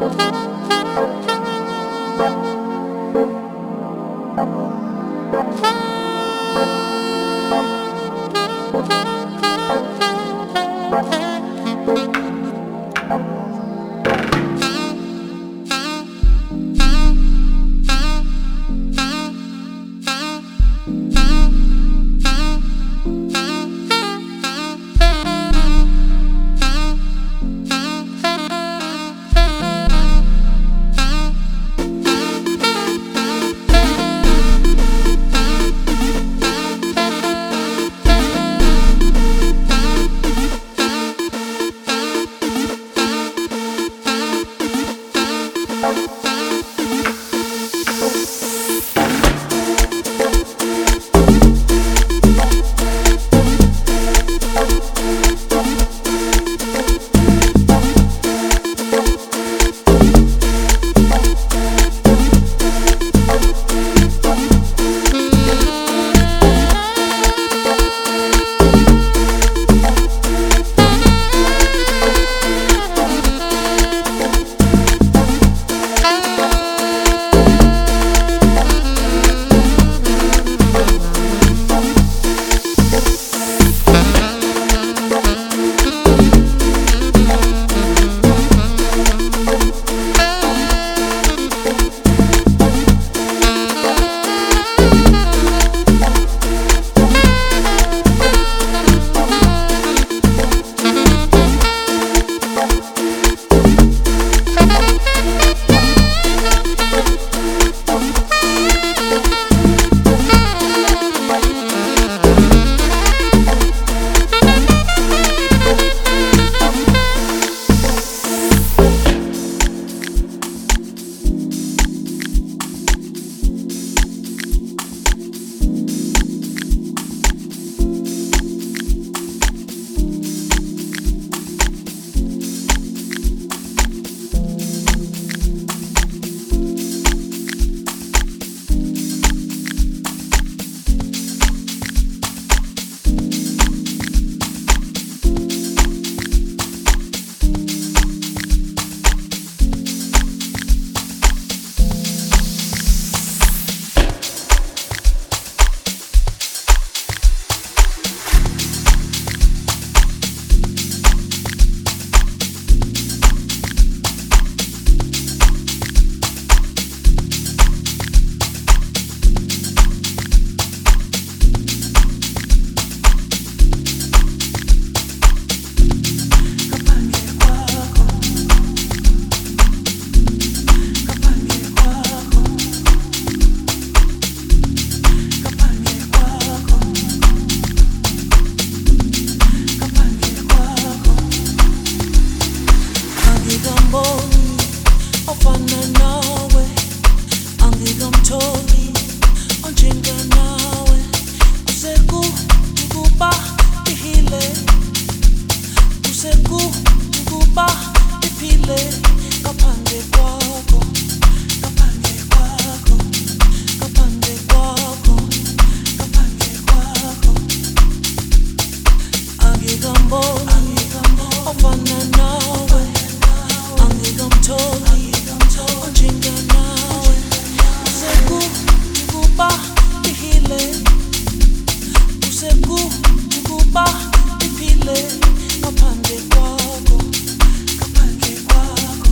Ngaphandle kwakho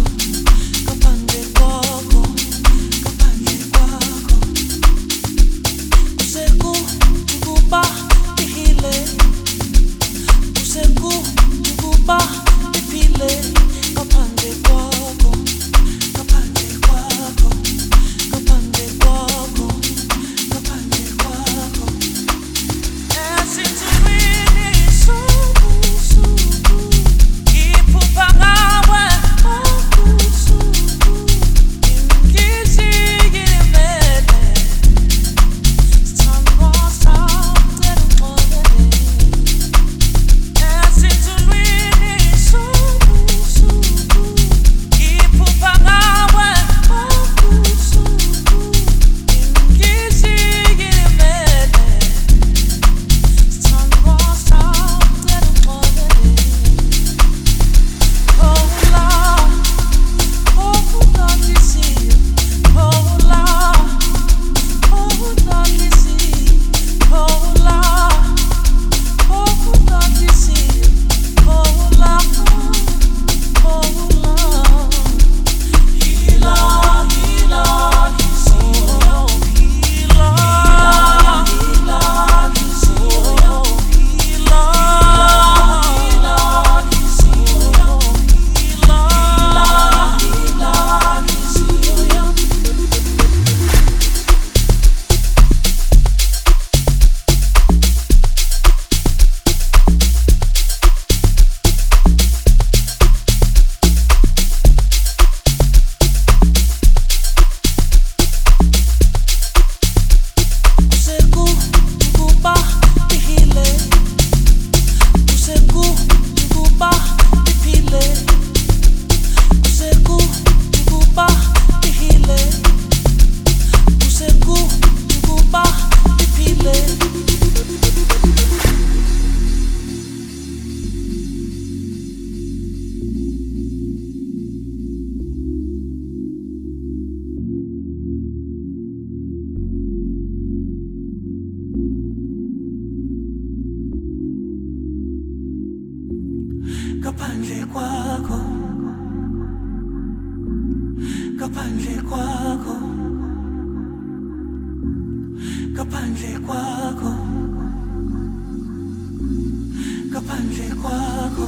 ngaphandle kwakho, ngaphandle kwakho, ngaphandle kwakho, ngaphandle kwakho.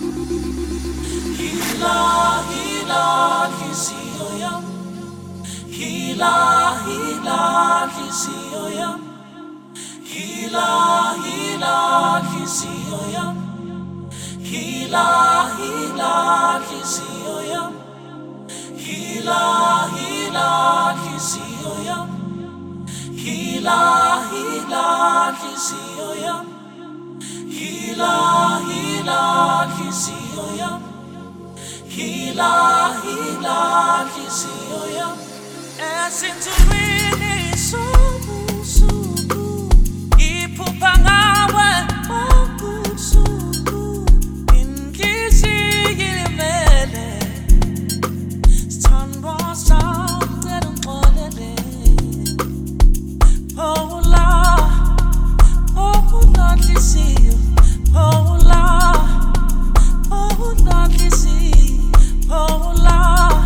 Hila, hila, nhliziyo yam. Hila, hila, nhliziyo yam. Hila, hila, nhliziyo yam. Hila, hila, nhliziyo yam. Hila, hila, nhliziyo yam. Hila, hila, nhliziyo yam. Hila, hila, nhliziyo yam. Hila, hila, nhliziyo yam. Esintuwini suku iphupha ngawe okusuku inhliziyo imele sithandwa sami cela ungixolele phawula nhliziyo phawula nhliziyo phawula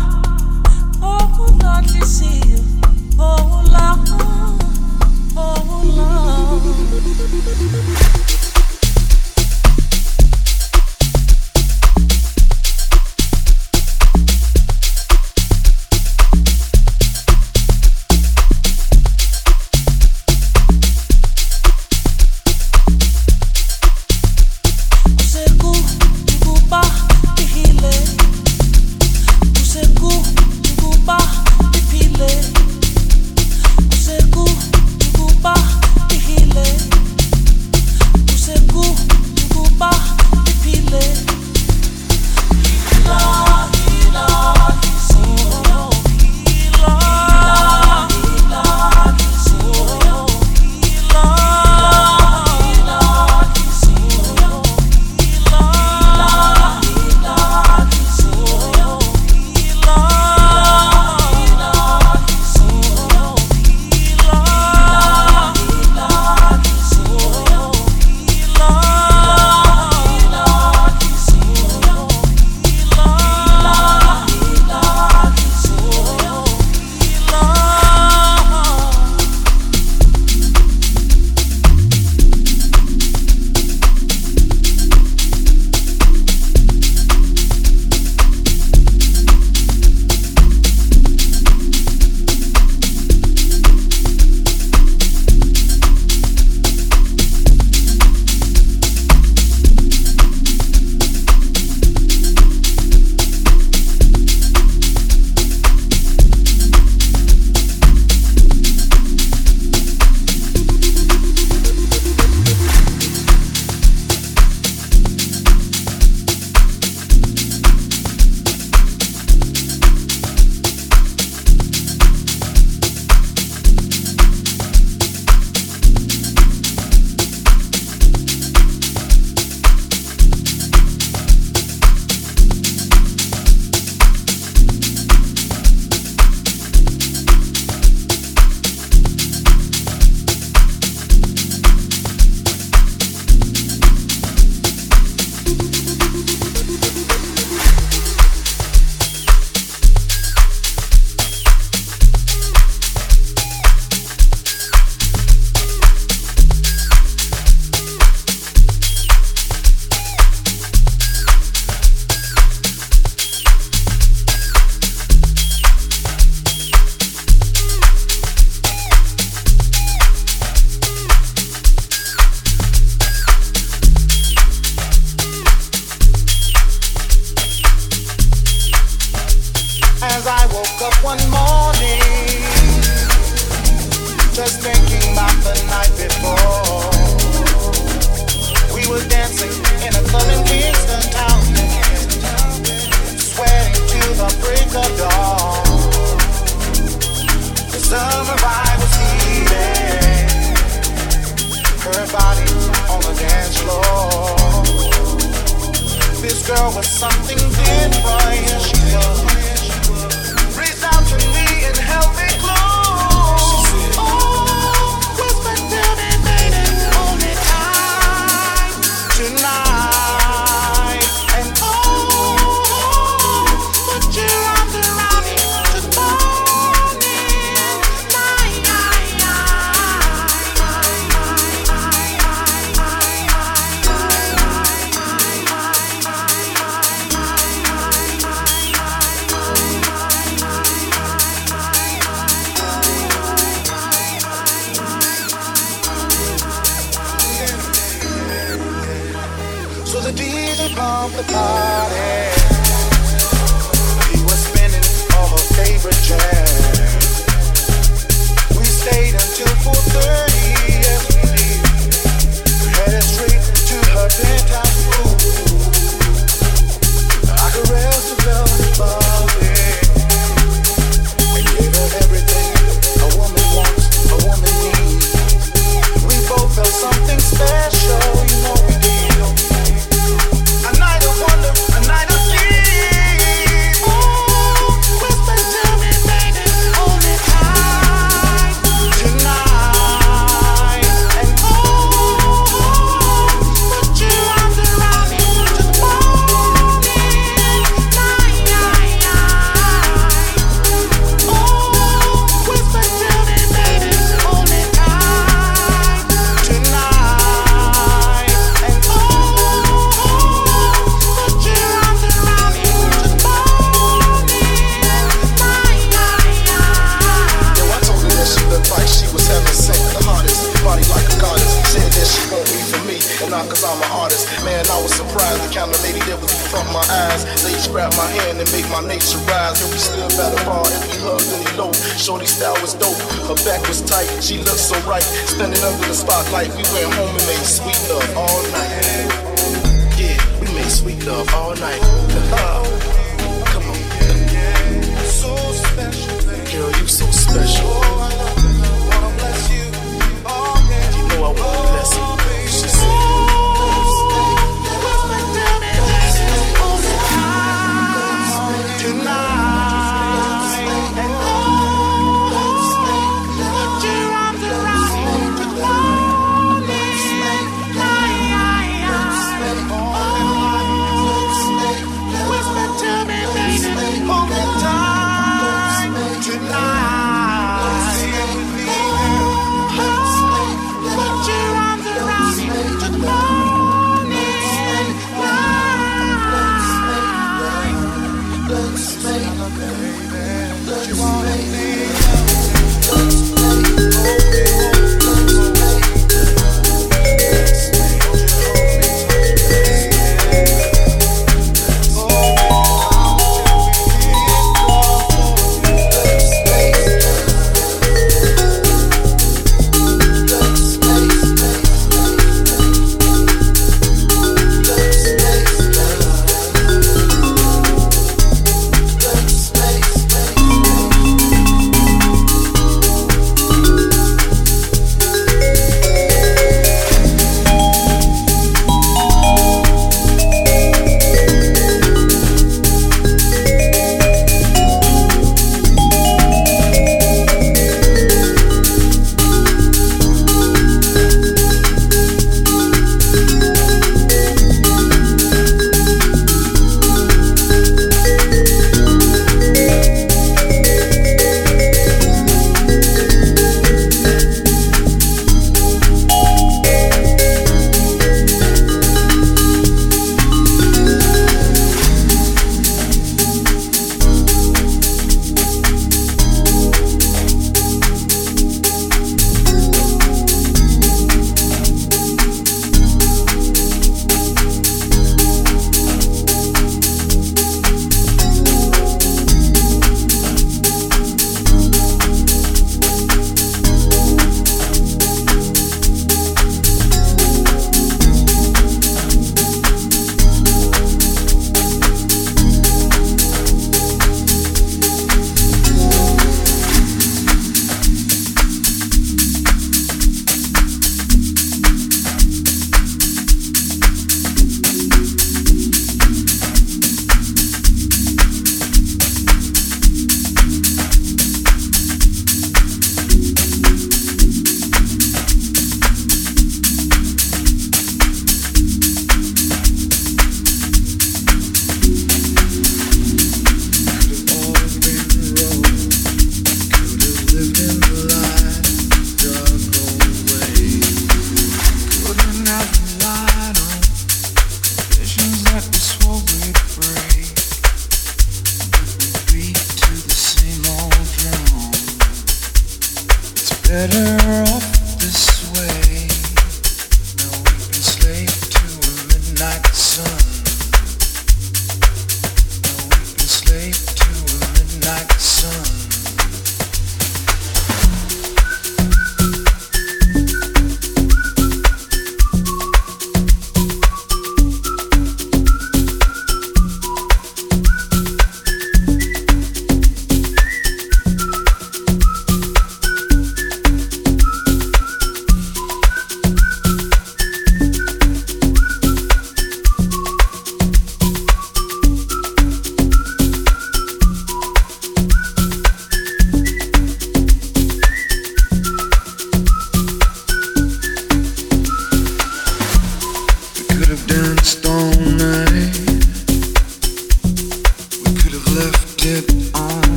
nhliziyo phawula Tonight and of the party. He was spinning all her favorite jams. We stayed until 4:30 as we leave. Headed straight to her penthouse room. I caressed the velvet body and gave her everything a woman wants, a woman needs. We both felt something special, you know we did. A night of wonder, a night of peace. Oh, whisper to me, baby, hold me tight tonight. And oh, put your arms around me to the morning light. Oh, whisper to me, baby, hold me tight tonight. And oh, put your arms around me to the morning light. Yo, I told her that she looked like she was heaven sent, the hottest, body like a goddess. Said that she won't be for me, and not cause I'm an artist. Man, I was surprised the kind of lady that was in front of my eyes. Ladies grabbed my hand and make my nature rise. And we stood by the bar and we hugged and eloped. Shorty style was dope, her back was tight, she looked so right. Standing under the spotlight, we went home and made sweet love all night. Yeah, we made sweet love all night. Come on, So special, baby. girl, you so special. Oh, I love you. Wanna bless you. Oh, yeah. You know I wanna bless you. She said, better off this way. No weeping slave to a midnight sun.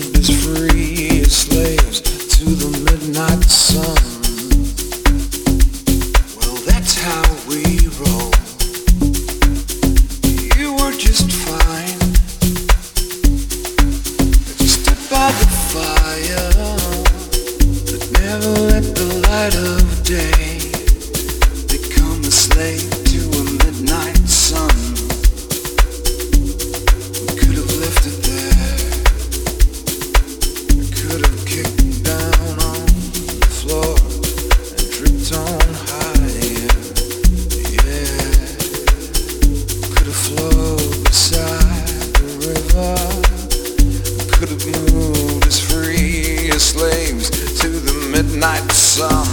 as free as slaves to the midnight sun. Well, that's how we roll. You were just fine. You stood by the fire that never let the light of day become a slave to a midnight sun. We could have left it there. We could have kicked down on the floor and dripped on higher. Yeah, could have flowed beside the river. Could have moved as free as slaves to the midnight sun.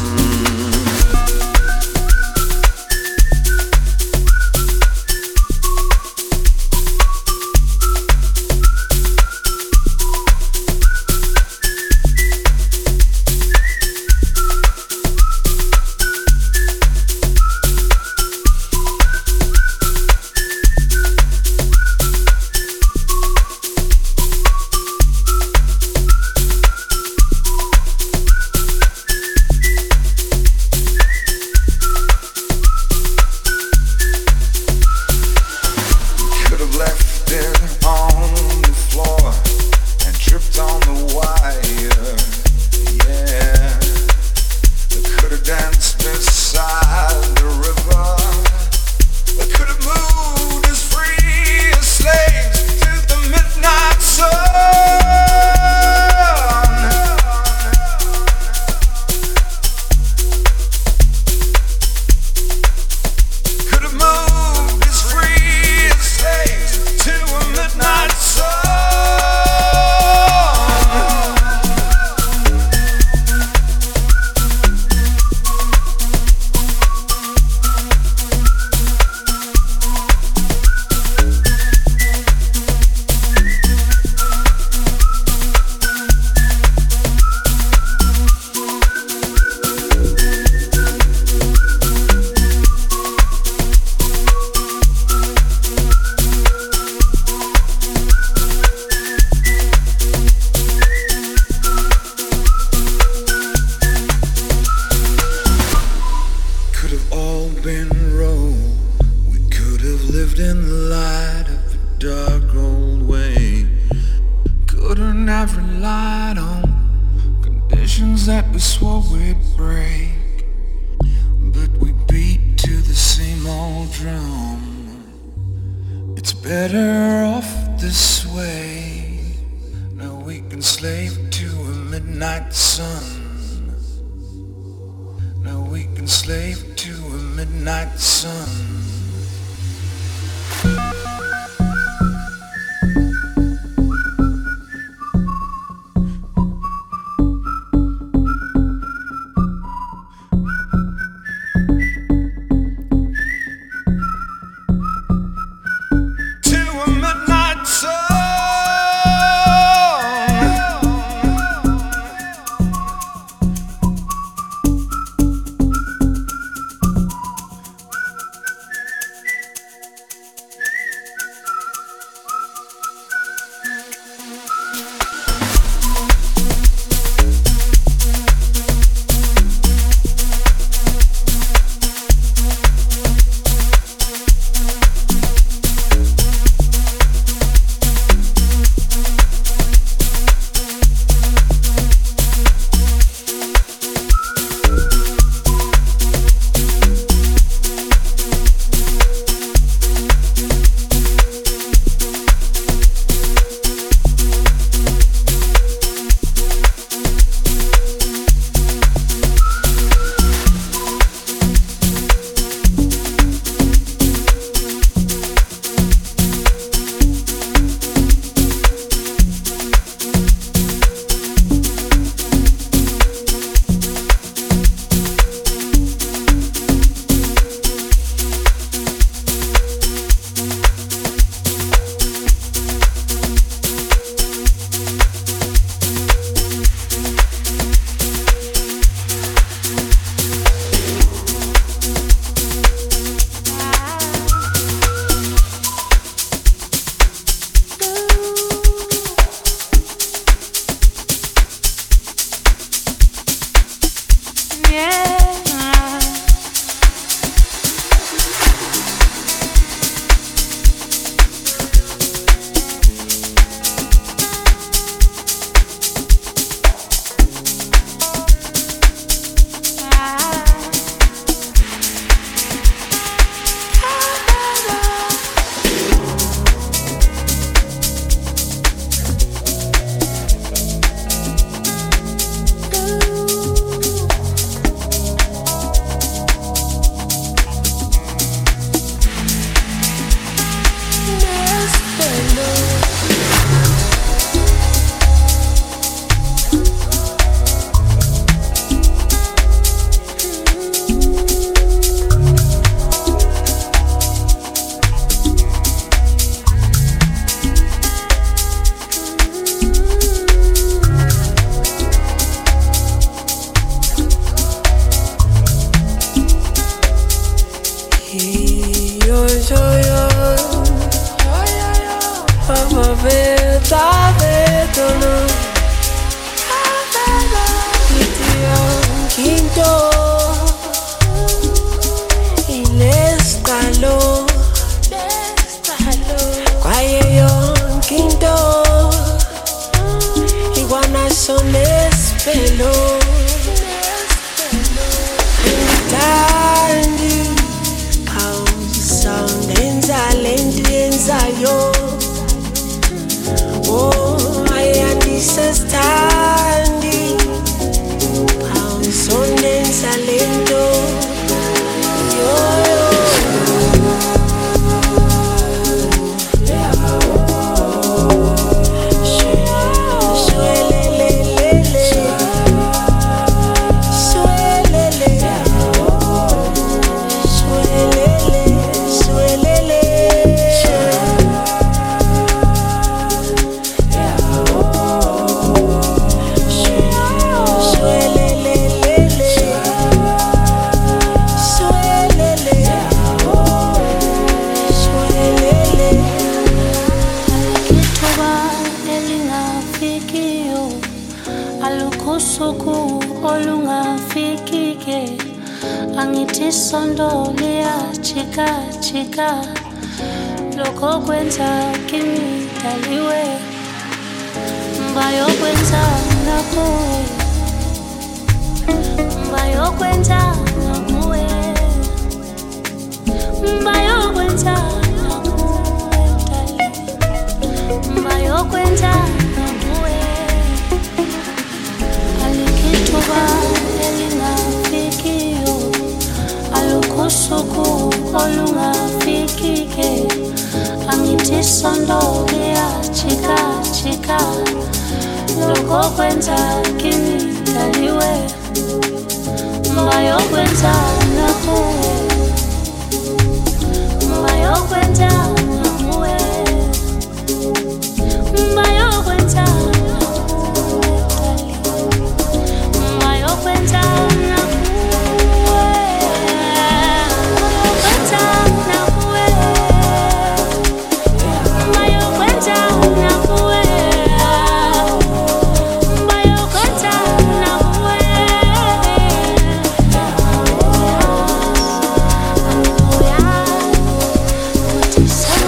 So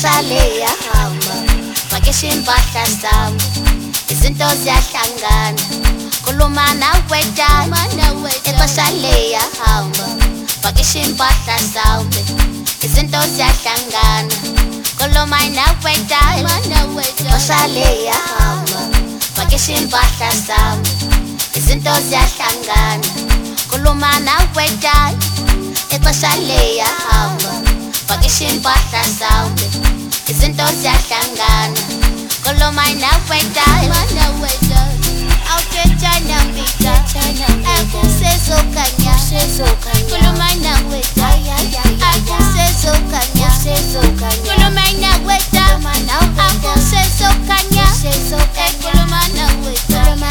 sale yahamba vakisha impahla sami izinto ziyahlangana khuluma nawe dala ixesha liyahamba vakisha impahla sami izinto ziyahlangana khuluma nawe dala ixesha liyahamba vakisha impahla sami izinto ziyahlangana khuluma nawe dala ixesha liyahamba vakisha impahla sami izinto ziyahlangana khuluma nawe dala awuthetshana mbita akusezokanya khuluma nawe dala akusezokanya khuluma nawe dala akusezokanya khuluma nawe dala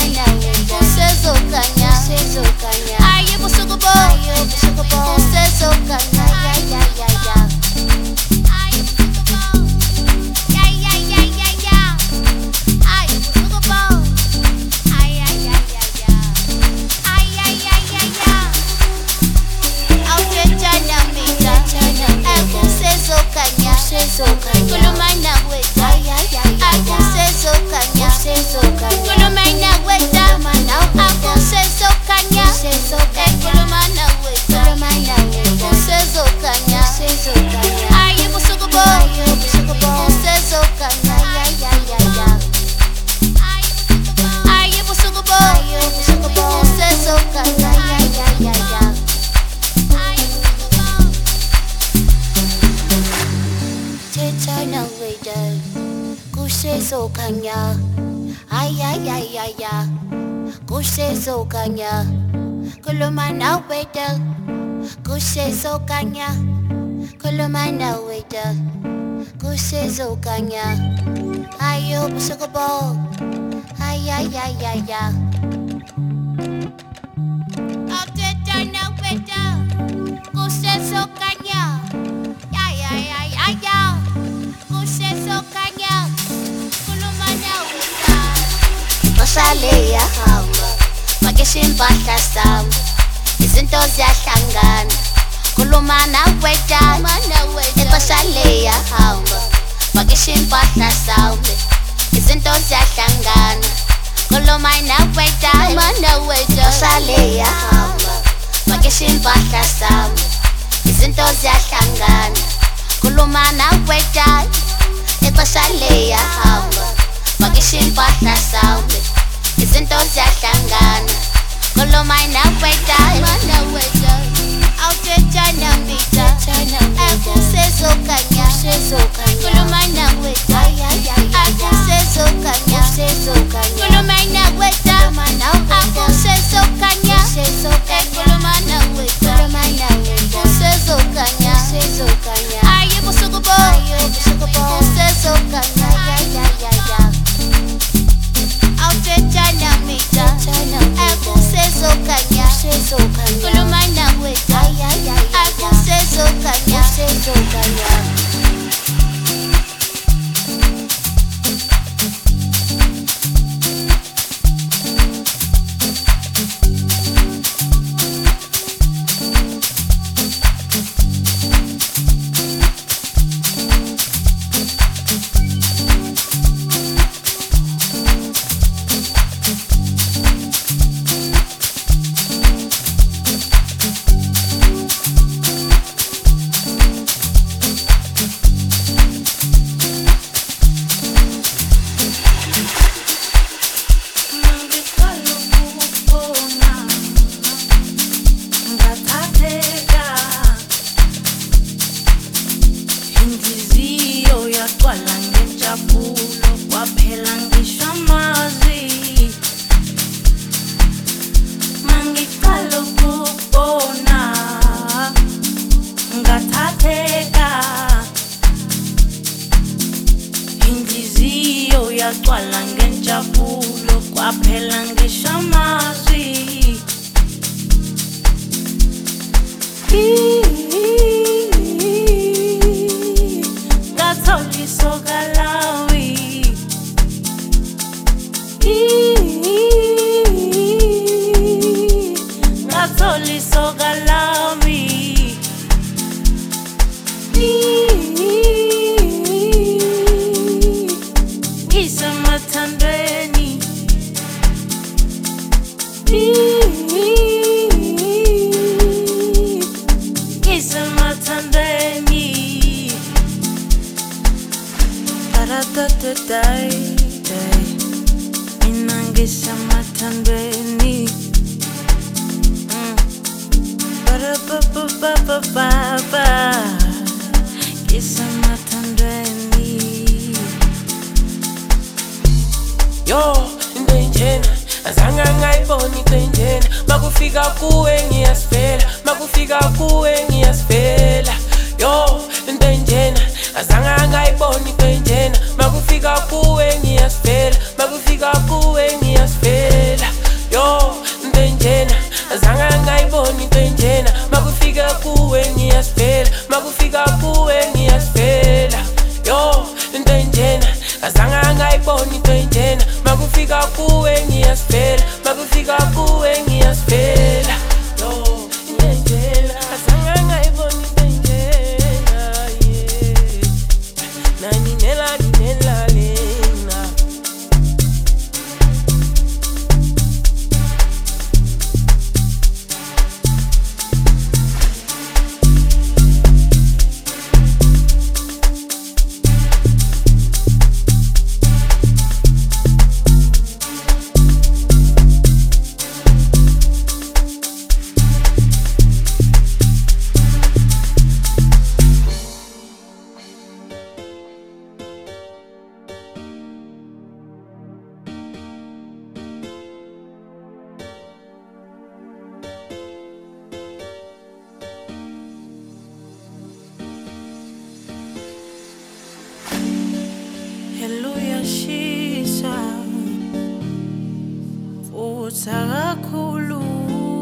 akusezokanya ayi busuku bo akusezokanya khuluma nawe akusezokanya khuluma nawe akusezokanya khuluma nawe akusezokanya ayi busuku bo akusezokanya ayi busuku bo akusezokanya kusezokanya ayayayaya kusezokanya khuluma nawe dala kusezokanya khuluma nawe dala kusezokanya ayo busuku bo ayayayaya awuthetshana weda kusezokanya ayayayaya kusezokanya khuluma nawe dala ixesha liyahamba vakisha impahla sami izinto ziyahlangana khuluma nawe dala ixesha liyahamba vakisha impahla sami izinto ziyahlangana khuluma nawe dala ixesha liyahamba vakisha impahla sami izinto ziyahlangana khuluma nawe dala ixesha liyahamba vakisha impahla sami izinto ziyahlangana khuluma nawe dala awuthetshana mbita akusezokanya khuluma nawe dala akusezokanya khuluma nawe dala akusezokanya khuluma nawe dala akusezokanya ayi busuku bo akusezokanya awuthetshana mbita akusezokanya khuluma nawe dala akusezokanya yagcwala ngenjabulo kwaphela ngisho amazwi ngathola isoka lawi ngathola isoka lami Yo, into enjena azange ngayibona into enjena makufika kuwe ngiyasifela makufika kuwe ngiyasifela yo into enjena azange ngayibona into enjena makufika kuwe ngiyasifela makufika kuwe ngiyasifela yo into enjena azange ngayibona into enjena makufika kuwe ngiyasifela makufika kuwe ngiyasifela yo into enjena azange ngayibona into enjena makufika kuwe ngiyasifela makufika kuwe ngiyasifela yo into enjena azange ngayibona into enjena nani nela lena Hallelujah shisha utakakhulu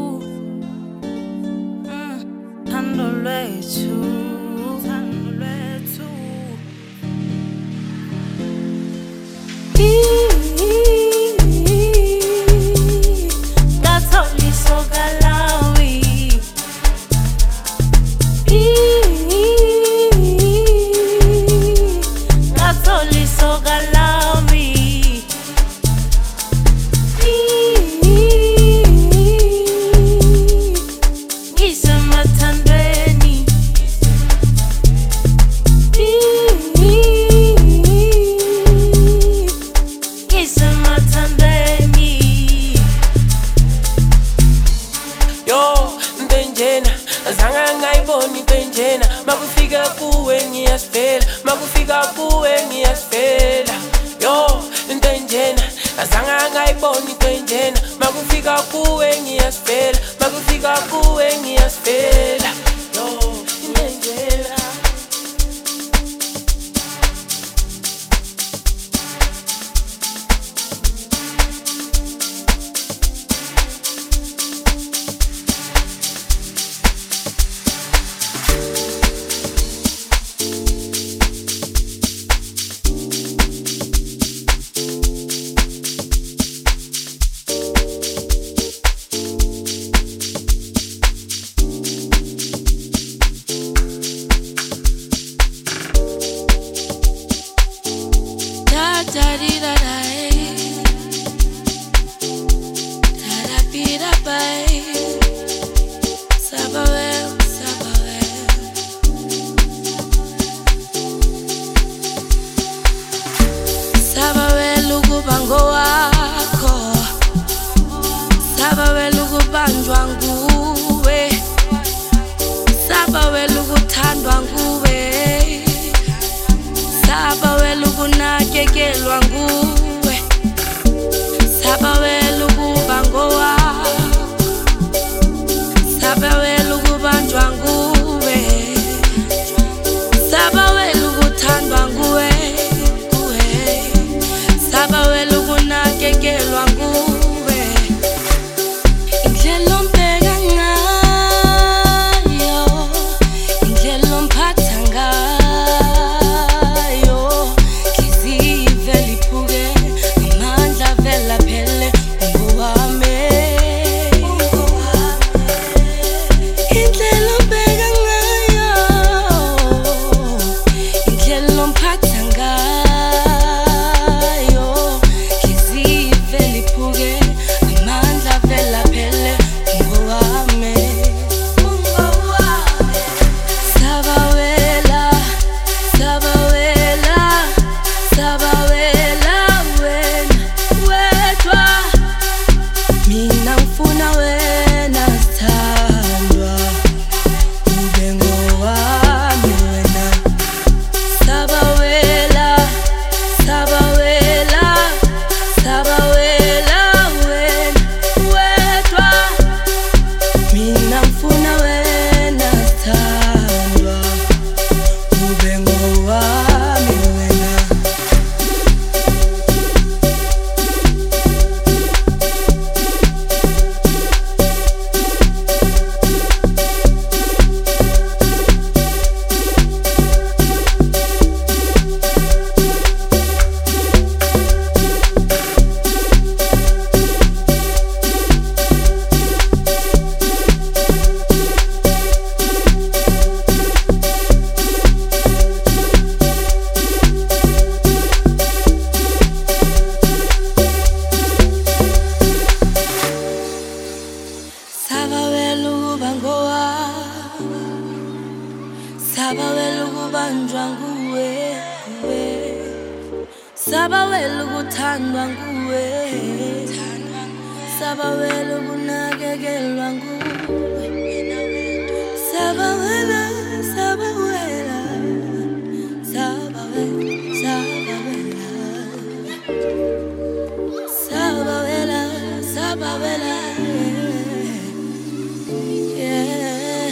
thando lwethu Catholic Galawi Catholic Galawi Ngisemathandweni Ngisemathandweni yo into enjena azange ngayibona into enjena makufika kuwe ngiyasifela makufika kuwe ngiyasifela yo into enjena azange ngayibona into enjena makufika kuwe ngiyasifela makufika kuwe ngiyasifela yo into enjena Banjwa nguwe saba welu kuthandwa nguwe saba welu kunakekelwa nguwe sabawela ukubanjwa nguwe, sabawela ukuthandwa nguwe, sabawela ukunakekelwa nguwe, sabawela, sabawela, sabawela, sabawela, sabawela, sabawela, yeah.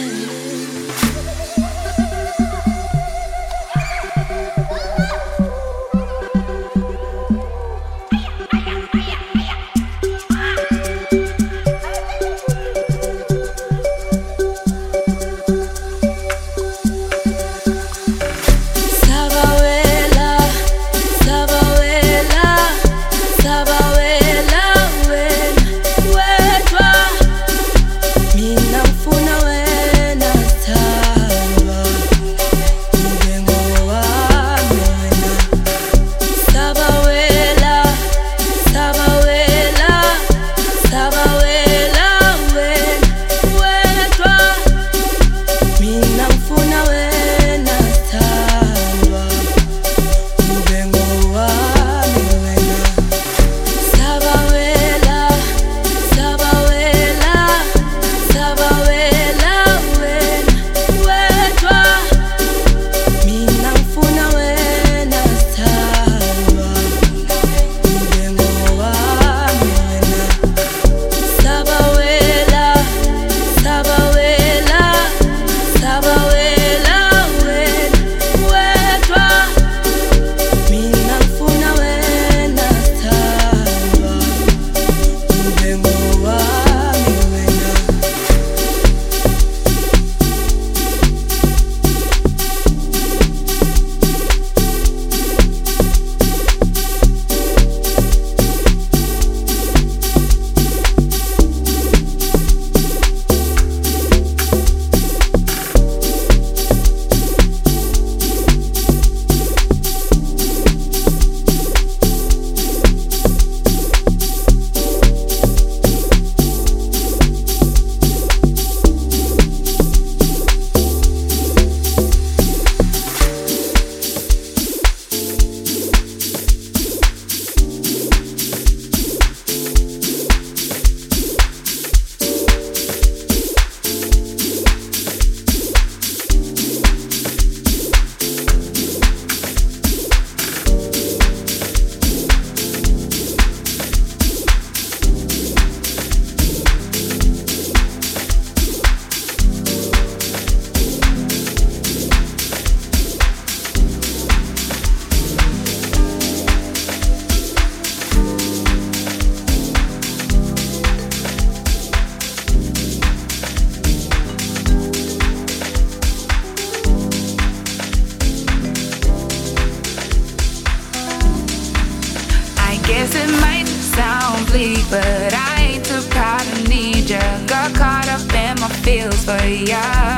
but I ain't too proud to need ya. Got caught up in my feels for ya.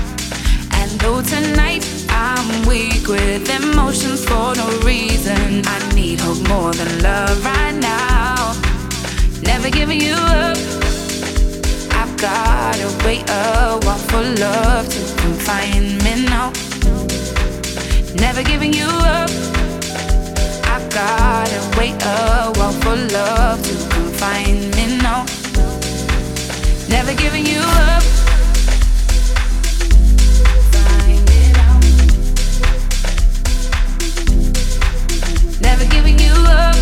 And though tonight I'm weak with emotions for no reason, I need hope more than love right now. Never giving you up. I've gotta wait a while for love to confine me now. Never giving you up. I've gotta wait a while for love to confine me now. Never giving you up. Find it out. Never giving you up.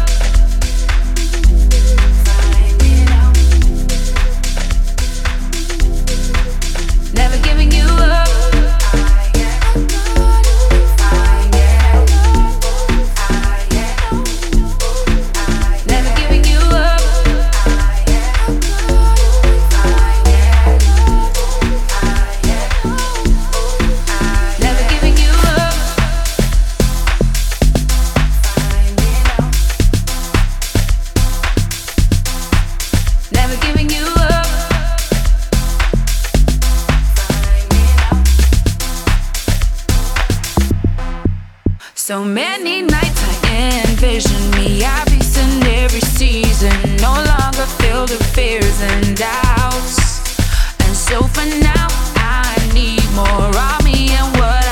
Find it out. Never giving you up. So many nights I envision me obvious in every season, no longer filled with fears and doubts. And so for now I need more of me and what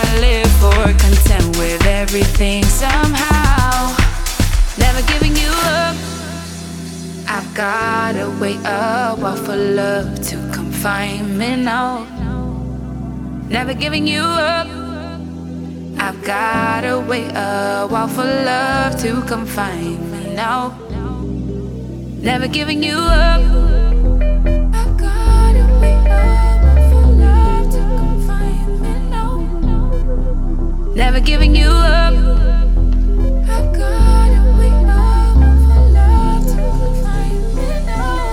love to confine me now. Never giving you up. I've gotta wait a while for love to confine me now. Never giving you up. I've gotta wait a while for love to confine me now. Never giving you up. I've gotta wait a while for love to confine me now.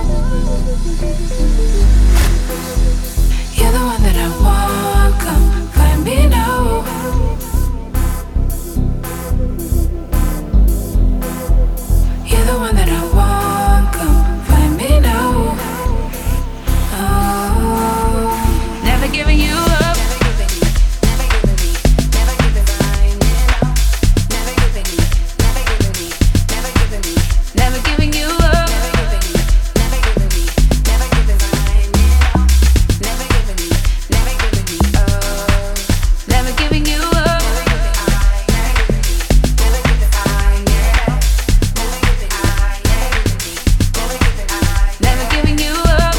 You're the one that I want, come find me now. You're the one that I want, come find me now. Oh, never giving you up. Never giving you up. Never giving you up. Never giving you up.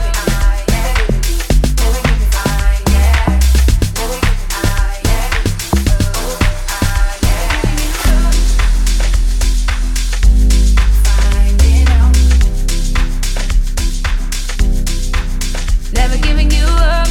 Never giving you up.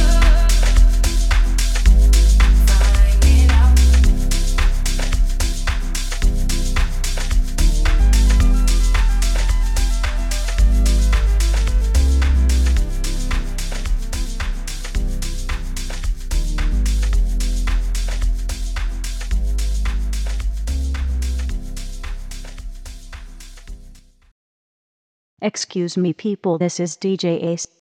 Excuse me people, this is DJ Ace.